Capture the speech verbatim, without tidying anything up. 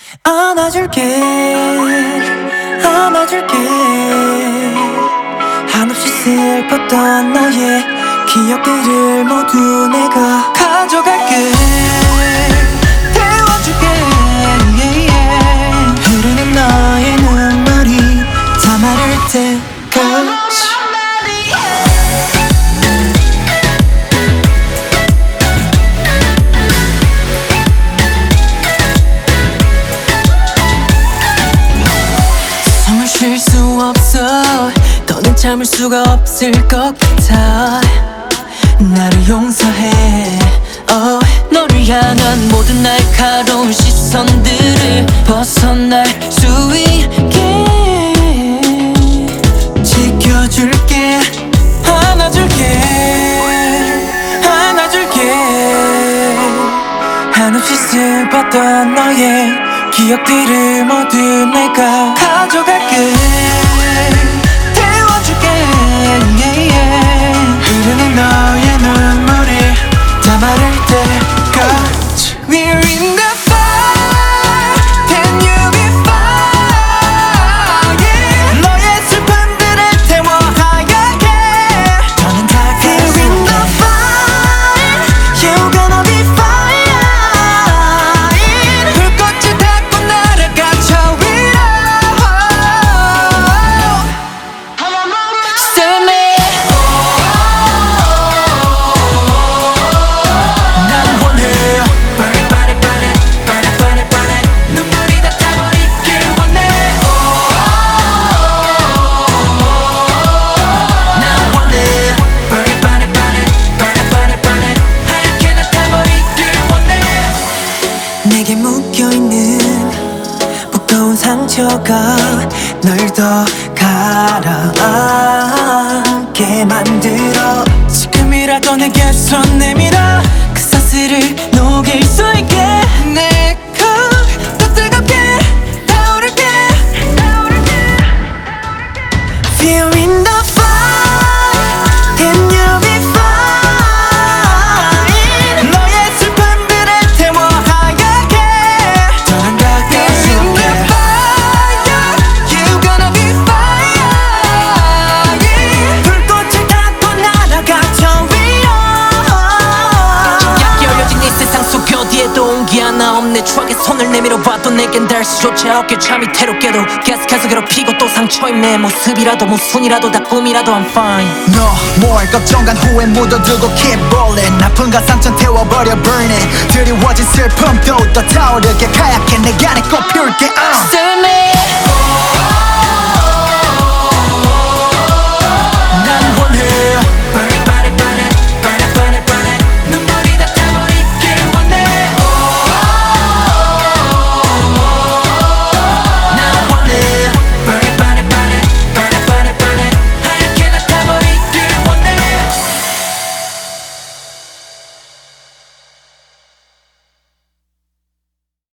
안아줄게 안아줄게 한없이 슬펐던 너의 기억들을 모두 내가 가져갈게 태워줄게 yeah, yeah. 흐르는 너의 눈물이 다 마를 때까지 쉴 수 없어 더는 참을 수가 없을 것 같아 나를 용서해 oh. 너를 향한 모든 날카로운 시선들을 벗어날 수 있게 지켜줄게 안아줄게 안아줄게 한없이 슬펐던 너의 기억들을 모두 내가 가져갈게 태워줄게 yeah, yeah. 흐르는 너의 눈물이 다 마를 때까지 We're in the fire Can you be fine yeah. 너의 슬픔들을 태워 하얗게 더는 다가갈 수 We're in the fire You're gonna be fine 불꽃을 닦고 날아가 저 위로 Still me 난 원해 Burn it, burn it, burn it Burn it, burn it, burn it 눈물이 다 타버리길 원해 난 원해 Burn it, burn it, burn it Burn it, burn it, burn it 하얗게 나 타버리길 원해 내게 묶여있는 무거운 상처가 널 더 가라앉게 만들어 지금이라도 내게 손 내밀어 그 사슬을 녹일 수 있게 내가 더 뜨겁게 타오를게 Feel in the fire Can you be fine 너의 슬픔들을 태워 하얗게 더는 가까이 Feel in the fire You gonna be fire 불꽃을 닦고 날아가 저 위로 약 열려진 이 세상 속 어디에도 온기 하나 없네 추억에 손을 내밀어봐도 내겐 닿을 수조차 없게 잠이 태롭게도 계속해서 괴롭히고 또 상처인 내 모습이라도 모순이라도 다 꿈이라도 I'm fine 너뭘 걱정간 후에 묻어두고 keep rolling 아픔과 상처 태워버려 burn it 드리워진 슬픔도 더 타오르게 하얗게